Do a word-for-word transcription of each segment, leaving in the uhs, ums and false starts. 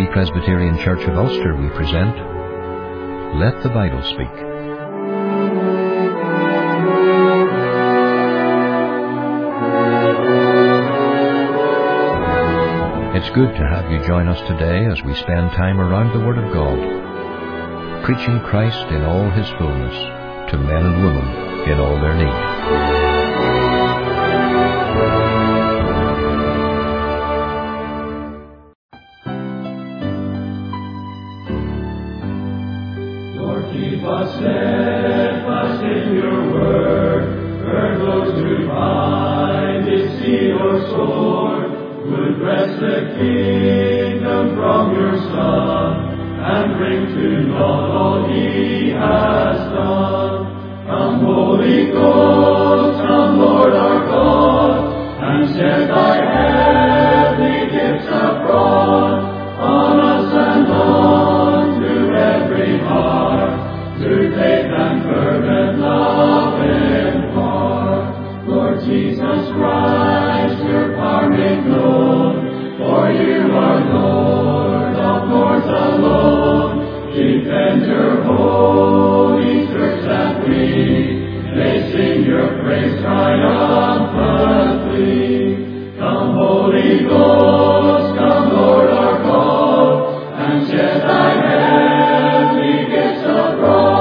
Free Presbyterian Church of Ulster, we present Let the Bible Speak. It's good to have you join us today as we spend time around the Word of God, preaching Christ in all His fullness to men and women in all their need. Keep us steadfast in your word, burn those who find it seed or sword, would wrest the kingdom from your Son, and bring to naught all he has done. Come, Holy Ghost, come, Lord our God, and shed thy heavenly gifts abroad, on us and on to every heart. Through faith and fervent love impart. Lord Jesus Christ, your power make known, for you are Lord of lords alone. Defend your holy church that we may sing your praise triumphantly. Come, Holy Ghost, come, Lord our God, and shed thy heavenly gifts abroad.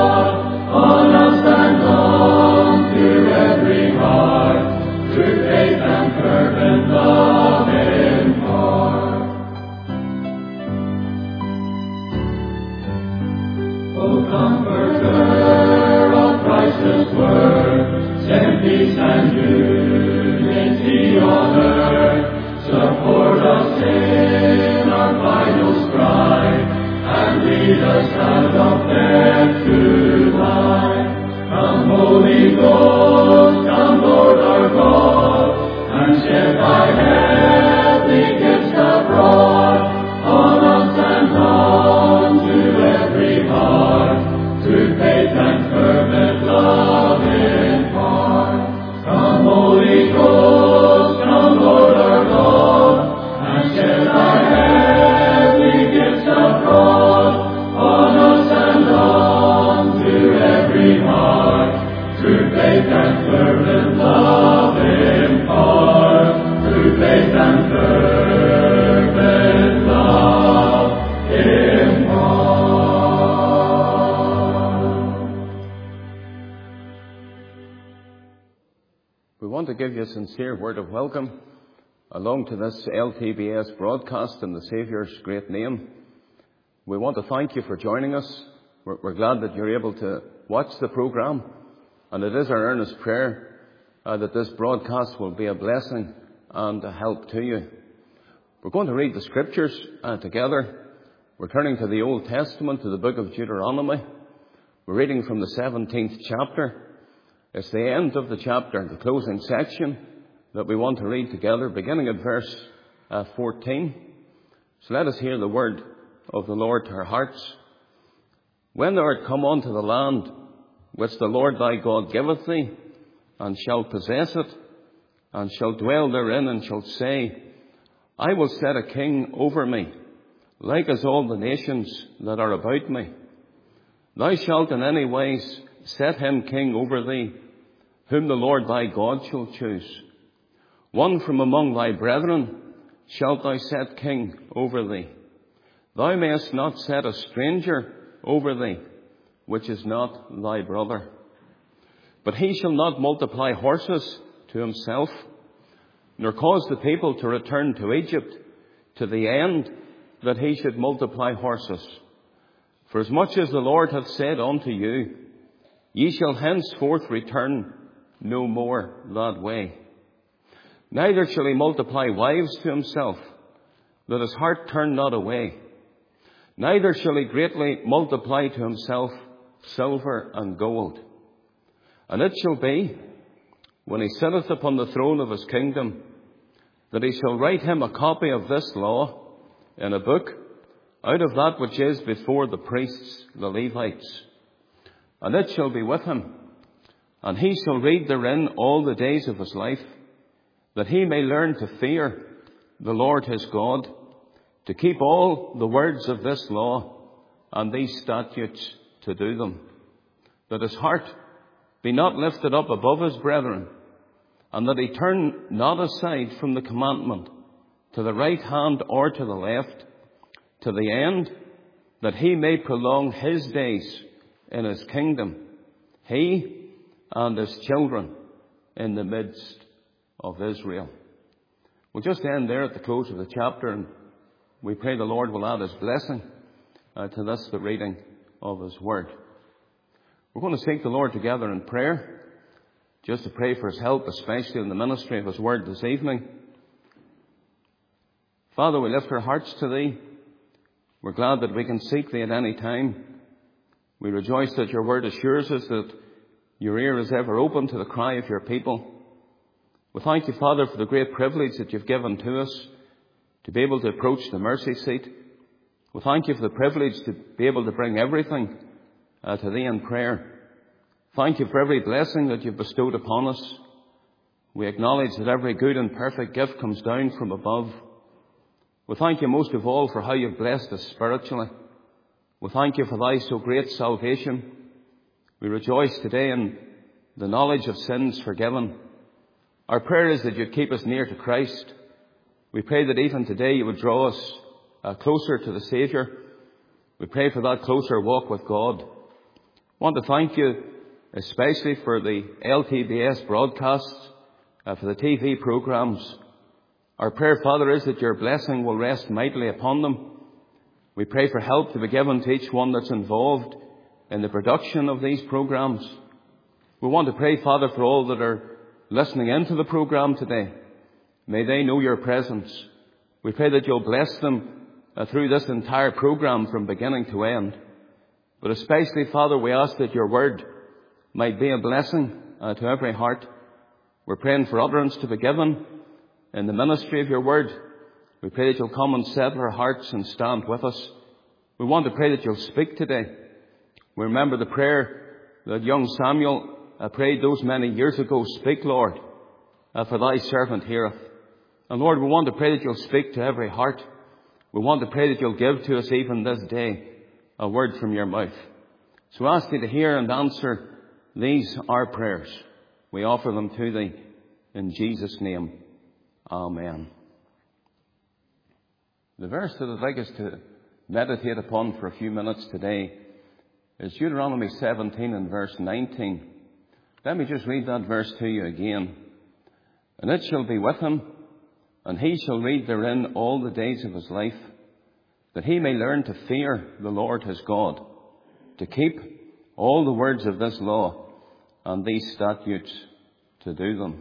Send peace and unity on earth. Support us in our final strife, and lead us out of death to life. Come, Holy Ghost, come, Lord our God, and shed thy heavenly gifts abroad, on us and on to every heart, through faith and fervent love impart. Come, Holy Ghost, come, Lord our God, and shed thy heavenly gifts abroad, on us and on to every heart, through faith and fervent love impart, through faith and fervent love impart. We want to give you a sincere word of welcome along to this L T B S broadcast in the Saviour's great name. We want to thank you for joining us. We're, we're glad that you're able to watch the program, and it is our earnest prayer uh, that this broadcast will be a blessing and a help to you. We're going to read the scriptures uh, together. We're turning to the Old Testament, to the book of Deuteronomy. We're reading from the seventeenth chapter. It's the end of the chapter, the closing section that we want to read together, beginning at verse uh, fourteen. So let us hear the word of the Lord to our hearts. When thou art come unto the land which the Lord thy God giveth thee, and shalt possess it, and shalt dwell therein, and shalt say, I will set a king over me, like as all the nations that are about me. Thou shalt in any wise set him king over thee, whom the Lord thy God shall choose. One from among thy brethren shalt thou set king over thee. Thou mayest not set a stranger over thee, which is not thy brother. But he shall not multiply horses to himself, nor cause the people to return to Egypt, to the end that he should multiply horses. For as much as the Lord hath said unto you, ye shall henceforth return no more that way. Neither shall he multiply wives to himself, that his heart turn not away. Neither shall he greatly multiply to himself silver and gold. And it shall be, when he sitteth upon the throne of his kingdom, that he shall write him a copy of this law in a book, out of that which is before the priests, the Levites. And it shall be with him, and he shall read therein all the days of his life, that he may learn to fear the Lord his God, to keep all the words of this law and these statutes to do them, that his heart be not lifted up above his brethren, and that he turn not aside from the commandment to the right hand or to the left, to the end that he may prolong his days in his kingdom, he and his children in the midst of Israel. We'll just end there at the close of the chapter, and we pray the Lord will add his blessing uh, to this, the reading of his word. We're going to seek the Lord together in prayer, just to pray for his help, especially in the ministry of his word this evening. Father, we lift our hearts to thee. We're glad that we can seek thee at any time. We rejoice that your word assures us that your ear is ever open to the cry of your people. We thank you, Father, for the great privilege that you've given to us to be able to approach the mercy seat. We thank you for the privilege to be able to bring everything uh, to thee in prayer. Thank you for every blessing that you've bestowed upon us. We acknowledge that every good and perfect gift comes down from above. We thank you most of all for how you've blessed us spiritually. We thank you for thy so great salvation. We rejoice today in the knowledge of sins forgiven. Our prayer is that you'd keep us near to Christ. We pray that even today you would draw us uh, closer to the Saviour. We pray for that closer walk with God. I want to thank you especially for the L T B S broadcasts, uh, for the T V programmes. Our prayer, Father, is that your blessing will rest mightily upon them. We pray for help to be given to each one that's involved in the production of these programmes. We want to pray, Father, for all that are listening into the programme today. May they know your presence. We pray that you'll bless them uh, through this entire programme from beginning to end. But especially, Father, we ask that your word might be a blessing uh, to every heart. We're praying for utterance to be given in the ministry of your word. We pray that you'll come and settle our hearts and stand with us. We want to pray that you'll speak today. We remember the prayer that young Samuel uh, prayed those many years ago. Speak, Lord, uh, for thy servant heareth. And Lord, we want to pray that you'll speak to every heart. We want to pray that you'll give to us even this day a word from your mouth. So I ask thee to hear and answer these our prayers. We offer them to thee in Jesus' name. Amen. The verse that I'd like us to meditate upon for a few minutes today is Deuteronomy seventeen and verse nineteen. Let me just read that verse to you again. And it shall be with him, and he shall read therein all the days of his life, that he may learn to fear the Lord his God, to keep all the words of this law and these statutes to do them.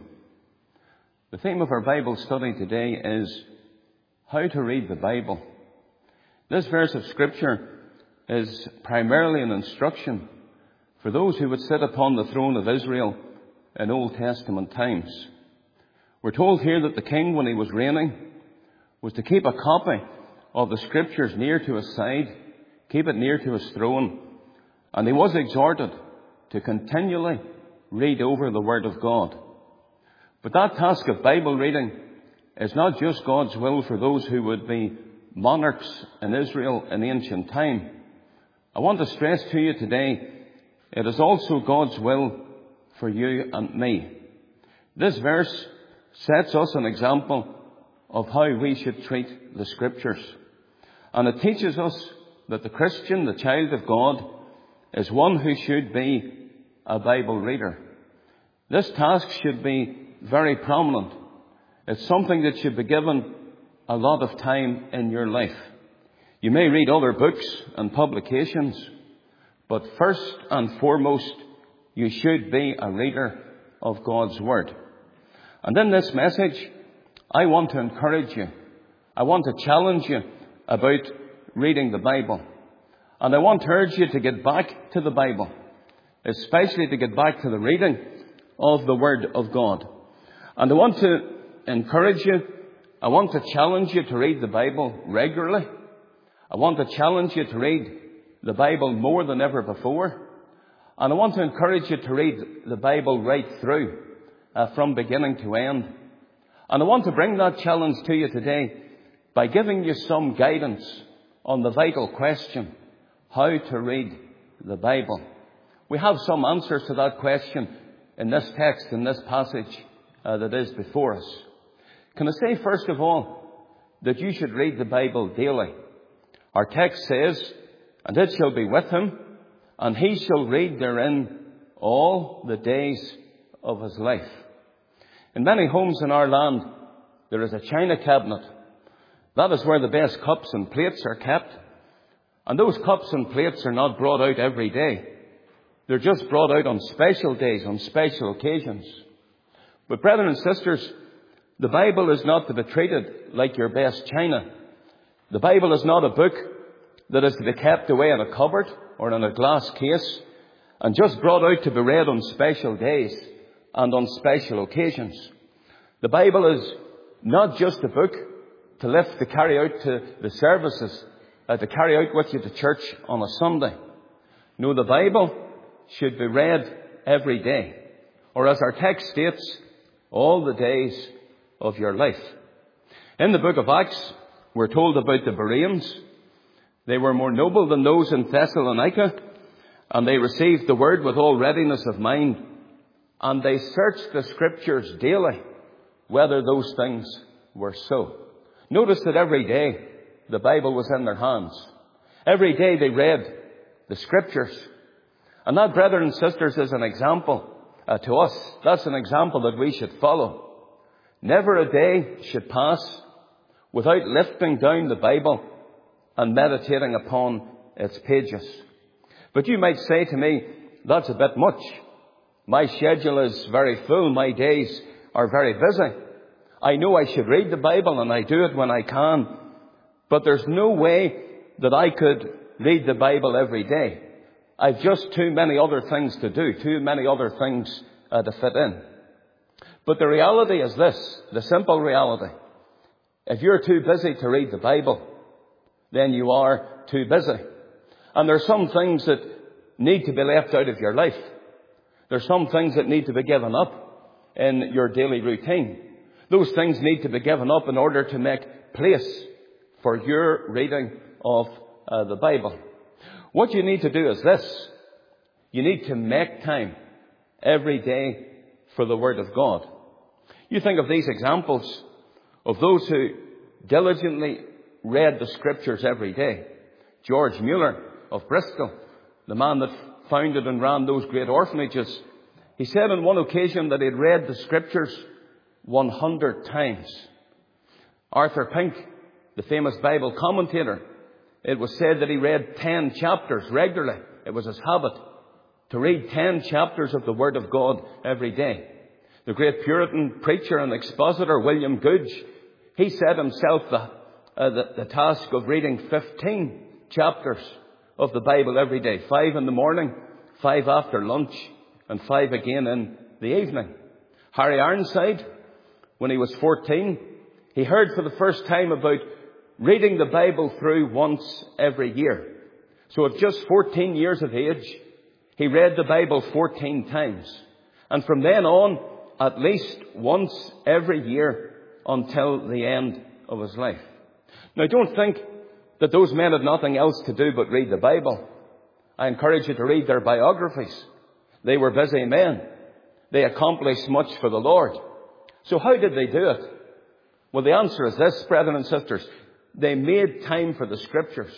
The theme of our Bible study today is how to read the Bible. This verse of Scripture is primarily an instruction for those who would sit upon the throne of Israel in Old Testament times. We're told here that the king, when he was reigning, was to keep a copy of the Scriptures near to his side, keep it near to his throne, and he was exhorted to continually read over the Word of God. But that task of Bible reading is not just God's will for those who would be monarchs in Israel in ancient time. I want to stress to you today, it is also God's will for you and me. This verse sets us an example of how we should treat the Scriptures. And it teaches us that the Christian, the child of God, is one who should be a Bible reader. This task should be very prominent. It's something that should be given a lot of time in your life. You may read other books and publications, but first and foremost, you should be a reader of God's Word. And in this message, I want to encourage you. I want to challenge you about reading the Bible. And I want to urge you to get back to the Bible, especially to get back to the reading of the Word of God. And I want to encourage you, I want to challenge you to read the Bible regularly. I want to challenge you to read the Bible more than ever before. And I want to encourage you to read the Bible right through, uh, from beginning to end. And I want to bring that challenge to you today by giving you some guidance on the vital question, how to read the Bible. We have some answers to that question in this text, in this passage uh, that is before us. Can I say, first of all, that you should read the Bible daily? Our text says, and it shall be with him, and he shall read therein all the days of his life. In many homes in our land, there is a china cabinet. That is where the best cups and plates are kept. And those cups and plates are not brought out every day. They're just brought out on special days, on special occasions. But brethren and sisters, the Bible is not to be treated like your best china. The Bible is not a book that is to be kept away in a cupboard or in a glass case and just brought out to be read on special days and on special occasions. The Bible is not just a book to lift to carry out to the services, uh, to carry out with you to church on a Sunday. No, the Bible should be read every day, or as our text states, all the days of your life. In the book of Acts, we're told about the Bereans. They were more noble than those in Thessalonica, and they received the word with all readiness of mind, and they searched the Scriptures daily, whether those things were so. Notice that every day the Bible was in their hands. Every day they read the Scriptures. And that, brethren and sisters, is an example uh, to us. That's an example that we should follow. Never a day should pass without lifting down the Bible and meditating upon its pages. But you might say to me, that's a bit much. My schedule is very full. My days are very busy. I know I should read the Bible, and I do it when I can. But there's no way that I could read the Bible every day. I've just too many other things to do, too many other things uh, to fit in. But the reality is this, the simple reality. If you're too busy to read the Bible, then you are too busy. And there's some things that need to be left out of your life. There's some things that need to be given up in your daily routine. Those things need to be given up in order to make place for your reading of uh, the Bible. What you need to do is this. You need to make time every day for the Word of God. You think of these examples of those who diligently read the Scriptures every day. George Mueller of Bristol, the man that founded and ran those great orphanages, he said on one occasion that he had read the Scriptures one hundred times. Arthur Pink, the famous Bible commentator, it was said that he read ten chapters regularly. It was his habit to read ten chapters of the Word of God every day. The great Puritan preacher and expositor William Goodge, he set himself the, uh, the, the task of reading fifteen chapters of the Bible every day. Five in the morning, five after lunch, and five again in the evening. Harry Ironside, when he was fourteen, he heard for the first time about reading the Bible through once every year. So at just fourteen years of age, he read the Bible fourteen times. And from then on, at least once every year until the end of his life. Now, don't think that those men had nothing else to do but read the Bible. I encourage you to read their biographies. They were busy men. They accomplished much for the Lord. So how did they do it? Well, the answer is this, brethren and sisters. They made time for the Scriptures.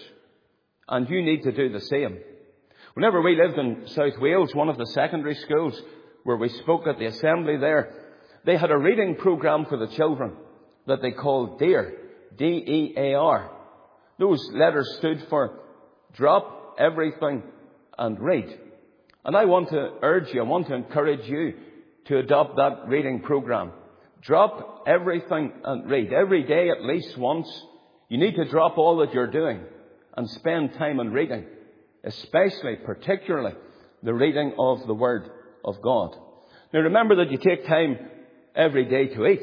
And you need to do the same. Whenever we lived in South Wales, one of the secondary schools where we spoke at the assembly there, they had a reading program for the children that they called DEAR, D E A R. Those letters stood for Drop Everything and Read. And I want to urge you, I want to encourage you to adopt that reading program. Drop everything and read. Every day at least once, you need to drop all that you're doing and spend time in reading, especially, particularly, the reading of the Word of God. Now remember that you take time every day to eat.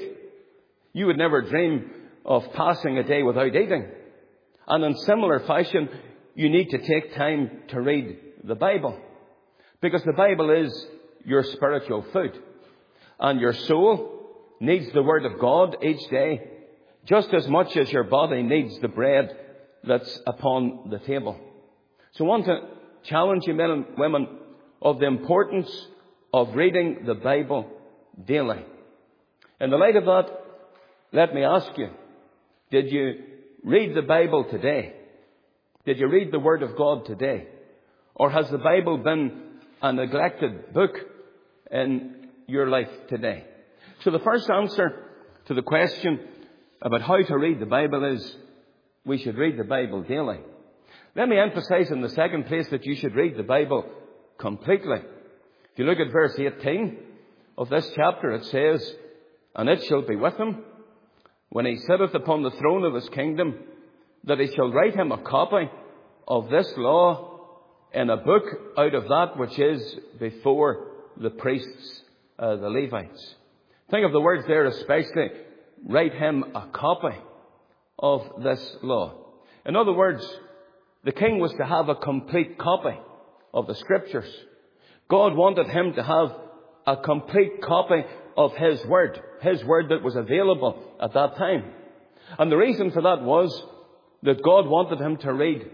You would never dream of passing a day without eating. And in similar fashion, you need to take time to read the Bible. Because the Bible is your spiritual food. And your soul needs the Word of God each day. just as much as your body needs the bread that's upon the table. So I want to challenge you, men and women, of the importance of reading the Bible daily. In the light of that, let me ask you, did you read the Bible today? Did you read the Word of God today? Or has the Bible been a neglected book in your life today? So the first answer to the question about how to read the Bible is we should read the Bible daily. Let me emphasize in the second place that you should read the Bible completely. If you look at verse eighteen of this chapter, it says, "And it shall be with him, when he sitteth upon the throne of his kingdom, that he shall write him a copy of this law in a book out of that which is before the priests, uh, the Levites." Think of the words there especially, write him a copy of this law. In other words, the king was to have a complete copy of the Scriptures. God wanted him to have a complete copy of his Word, his Word that was available at that time. And the reason for that was that God wanted him to read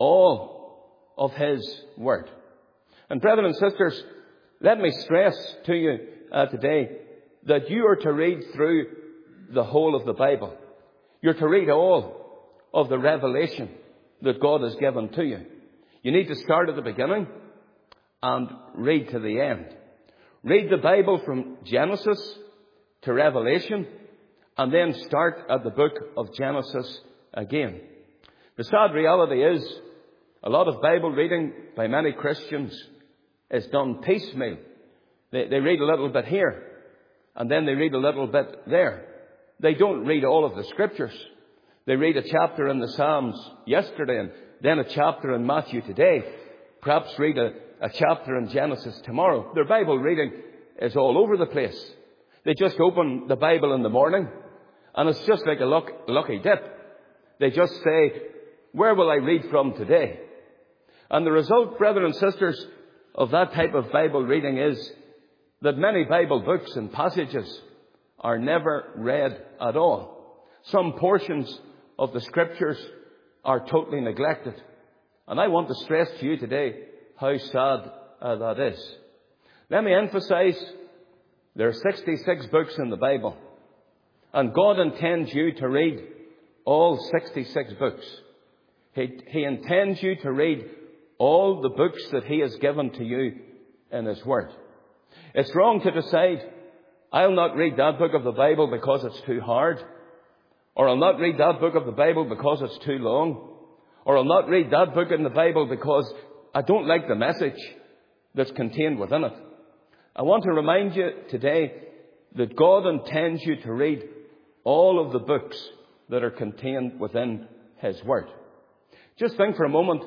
all of his Word. And brethren and sisters, let me stress to you uh, today that you are to read through the whole of the Bible. You're to read all of the revelation that God has given to you. You need to start at the beginning and read to the end. Read the Bible from Genesis to Revelation, and then start at the book of Genesis again. The sad reality is a lot of Bible reading by many Christians is done piecemeal. They, they read a little bit here, and then they read a little bit there. They don't read all of the Scriptures. They read a chapter in the Psalms yesterday, and then a chapter in Matthew today. Perhaps read a, a chapter in Genesis tomorrow. Their Bible reading is all over the place. They just open the Bible in the morning, and it's just like a luck, lucky dip. They just say, where will I read from today? And the result, brethren and sisters, of that type of Bible reading is that many Bible books and passages are never read at all. Some portions of the Scriptures are totally neglected. And I want to stress to you today how sad uh, that is. Let me emphasize, there are sixty-six books in the Bible. And God intends you to read all sixty-six books. He, he intends you to read all the books that He has given to you in His Word. It's wrong to decide, I'll not read that book of the Bible because it's too hard. Or I'll not read that book of the Bible because it's too long. Or I'll not read that book in the Bible because I don't like the message that's contained within it. I want to remind you today that God intends you to read all of the books that are contained within His Word. Just think for a moment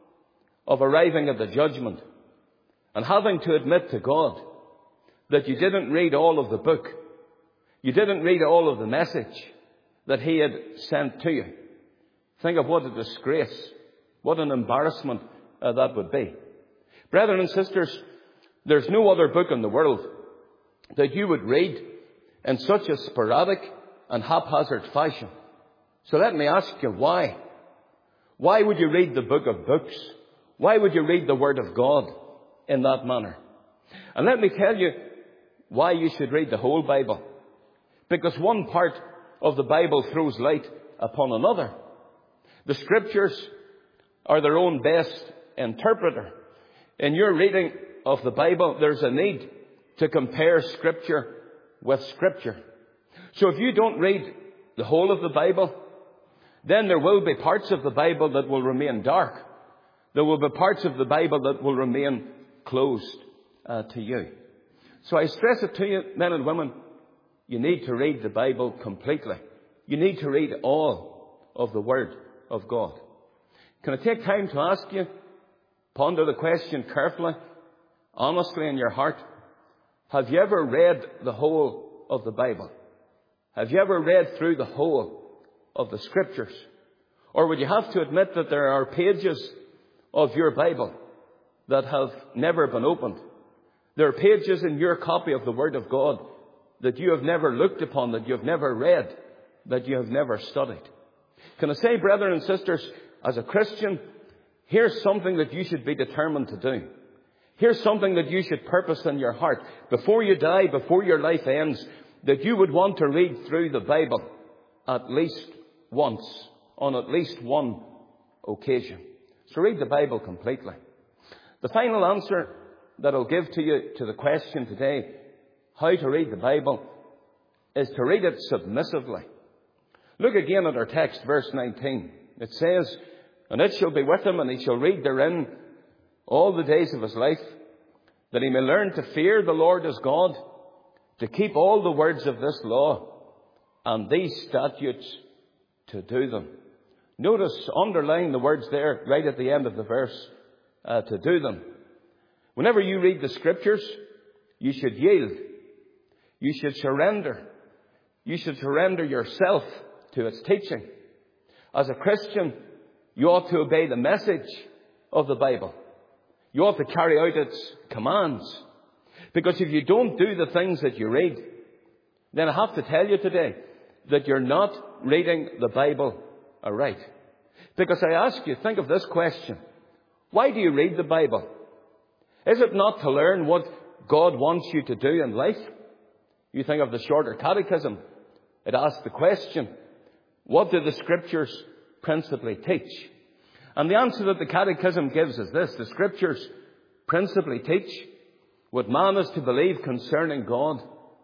of arriving at the judgment and having to admit to God that you didn't read all of the book. You didn't read all of the message that He had sent to you. Think of what a disgrace, what an embarrassment uh, that would be. Brethren and sisters, there's no other book in the world that you would read in such a sporadic and haphazard fashion. So let me ask you, why? Why would you read the book of books? Why would you read the Word of God in that manner? And let me tell you why you should read the whole Bible. Because one part of the Bible throws light upon another. The Scriptures are their own best interpreter. In your reading of the Bible, there's a need to compare Scripture with Scripture. So if you don't read the whole of the Bible, then there will be parts of the Bible that will remain dark. There will be parts of the Bible that will remain closed uh, to you. So I stress it to you, men and women, you need to read the Bible completely. You need to read all of the Word of God. Can I take time to ask you, ponder the question carefully, honestly in your heart. Have you ever read the whole of the Bible? Have you ever read through the whole of the Scriptures? Or would you have to admit that there are pages of your Bible that have never been opened? There are pages in your copy of the Word of God that you have never looked upon, that you have never read, that you have never studied? Can I say, brethren and sisters, as a Christian, here's something that you should be determined to do. Here's something that you should purpose in your heart. Before you die, before your life ends, that you would want to read through the Bible at least once, on at least one occasion. So read the Bible completely. The final answer that I'll give to you to the question today, how to read the Bible, is to read it submissively. Look again at our text, verse nineteen. It says, "And it shall be with him, and he shall read therein all the days of his life, that he may learn to fear the Lord his God, to keep all the words of this law, and these statutes to do them." Notice, underline the words there right at the end of the verse, uh, to do them. Whenever you read the Scriptures, you should yield. You should surrender. You should surrender yourself to its teaching. As a Christian, you ought to obey the message of the Bible. You ought to carry out its commands. Because if you don't do the things that you read, then I have to tell you today that you're not reading the Bible aright. Because I ask you, think of this question. Why do you read the Bible? Is it not to learn what God wants you to do in life? You think of the Shorter Catechism. It asks the question, what do the Scriptures principally teach? And the answer that the Catechism gives is this: the Scriptures principally teach what man is to believe concerning God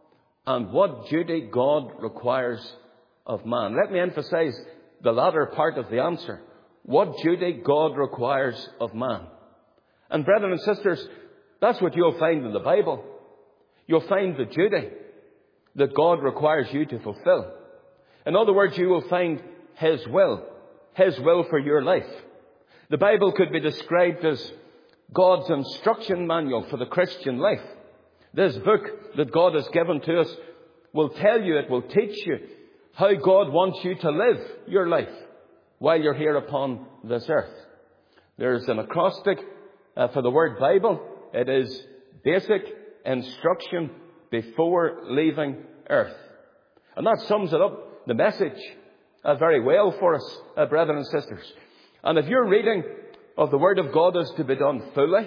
and what duty God requires of man. Let me emphasize the latter part of the answer. What duty God requires of man. And brethren and sisters, that's what you'll find in the Bible. You'll find the duty that God requires you to fulfill. In other words, you will find His will. His will for your life. The Bible could be described as God's instruction manual for the Christian life. This book that God has given to us will tell you, it will teach you how God wants you to live your life while you're here upon this earth. There's an acrostic uh, for the word Bible. It is basic instruction before leaving earth. And that sums it up, the message, uh, very well for us, uh, brethren and sisters. And if your reading of the Word of God is to be done fully,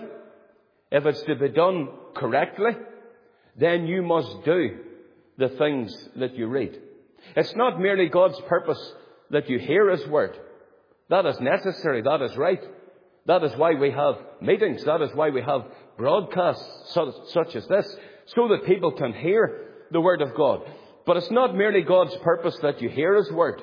if it's to be done correctly, then you must do the things that you read. It's not merely God's purpose that you hear His Word. That is necessary. That is right. That is why we have meetings. That is why we have broadcasts such as this, so that people can hear the Word of God. But it's not merely God's purpose that you hear His Word.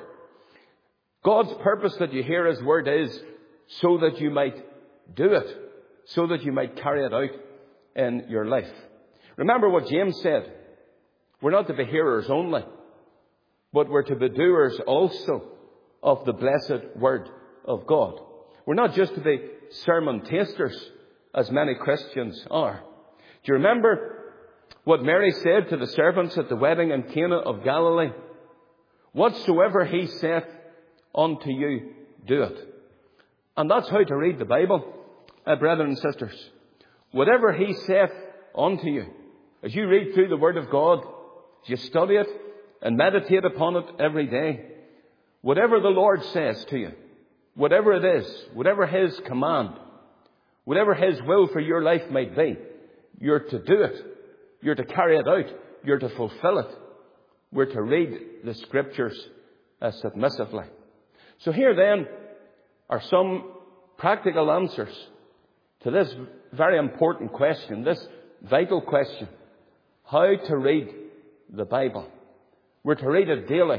God's purpose that you hear His Word is so that you might do it, so that you might carry it out in your life. Remember what James said. We're not to be hearers only, but we're to be doers also of the blessed Word of God. We're not just to be sermon tasters, as many Christians are. Do you remember what Mary said to the servants at the wedding in Cana of Galilee? Whatsoever He saith unto you, do it. And that's how to read the Bible, uh, brethren and sisters. Whatever He saith unto you, as you read through the Word of God, as you study it and meditate upon it every day, whatever the Lord says to you, whatever it is, whatever His command, whatever His will for your life might be, you're to do it. You're to carry it out. You're to fulfill it. We're to read the Scriptures uh, submissively. So here then are some practical answers to this very important question, this vital question: how to read the Bible. We're to read it daily.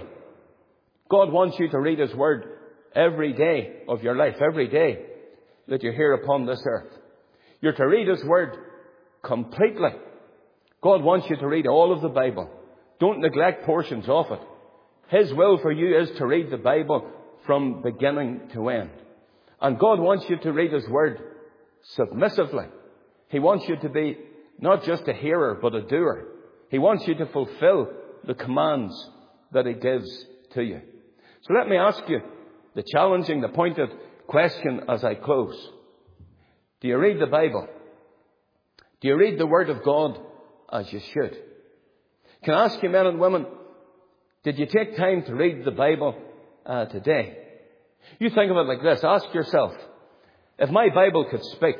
God wants you to read His Word every day of your life, every day that you're here upon this earth. You're to read His Word completely. God wants you to read all of the Bible. Don't neglect portions of it. His will for you is to read the Bible from beginning to end. And God wants you to read His Word submissively. He wants you to be not just a hearer, but a doer. He wants you to fulfill the commands that He gives to you. So let me ask you the challenging, the pointed question as I close. Do you read the Bible? Do you read the Word of God as you should? Can I ask you, men and women, Did you take time to read the Bible uh, today? You think of it like this. Ask yourself, if my Bible could speak,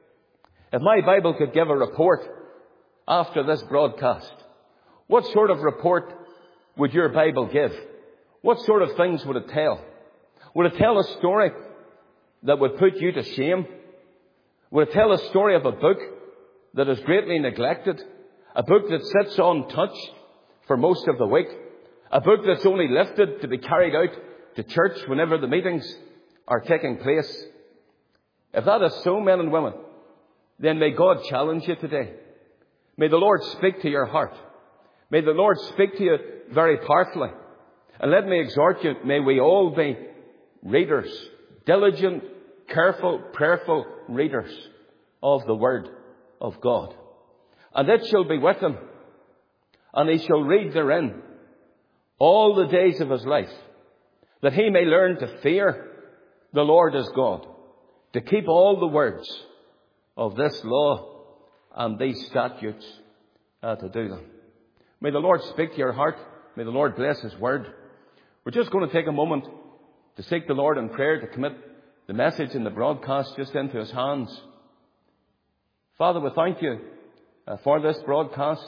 if my Bible could give a report after this broadcast, what sort of report would your Bible give? What sort of things would it tell? Would it tell a story that would put you to shame? Would it tell a story of a book that is greatly neglected? A book that sits untouched for most of the week? A book that's only lifted to be carried out to church whenever the meetings are taking place? If that is so, men and women, then may God challenge you today. May the Lord speak to your heart. May the Lord speak to you very powerfully. And let me exhort you, may we all be readers, diligent, careful, prayerful readers of the Word of God. And it shall be with him, and he shall read therein all the days of his life, that he may learn to fear the Lord his God, to keep all the words of this law and these statutes, uh, to do them. May the Lord speak to your heart. May the Lord bless his word. We're just going to take a moment to seek the Lord in prayer, to commit the message and the broadcast just into his hands. Father, we thank you uh, for this broadcast.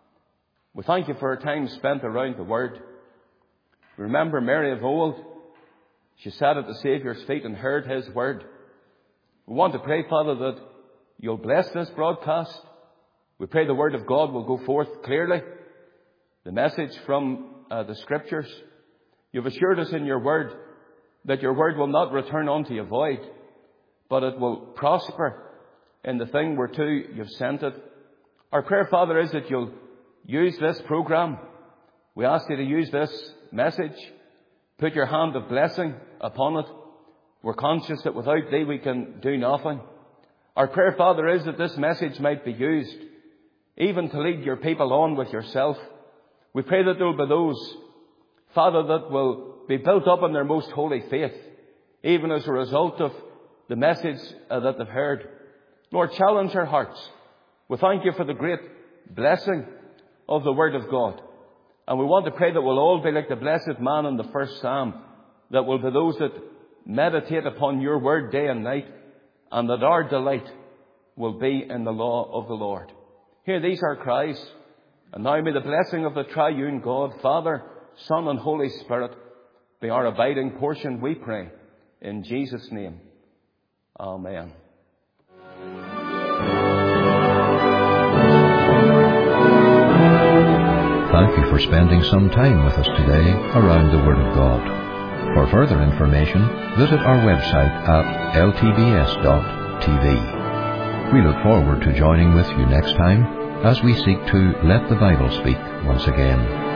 We thank you for a time spent around the Word. We remember Mary of old. She sat at the Saviour's feet and heard his word. We want to pray, Father, that you'll bless this broadcast. We pray the Word of God will go forth clearly. The message from uh, the Scriptures. You've assured us in your Word that your Word will not return unto you void, but it will prosper in the thing whereto you've sent it. Our prayer, Father, is that you'll use this program. We ask you to use this message. Put your hand of blessing upon it. We're conscious that without thee we can do nothing. Our prayer, Father, is that this message might be used even to lead your people on with yourself. We pray that there will be those, Father, that will be built up in their most holy faith, even as a result of the message uh, that they've heard. Lord, challenge our hearts. We thank you for the great blessing of the Word of God. And we want to pray that we'll all be like the blessed man in the first Psalm, that will be those that meditate upon your Word day and night, and that our delight will be in the law of the Lord. Hear these our cries. And now may the blessing of the triune God, Father, Son, and Holy Spirit, be our abiding portion, we pray, in Jesus' name. Amen. Thank you for spending some time with us today around the Word of God. For further information, visit our website at l t b s dot t v. We look forward to joining with you next time as we seek to let the Bible speak once again.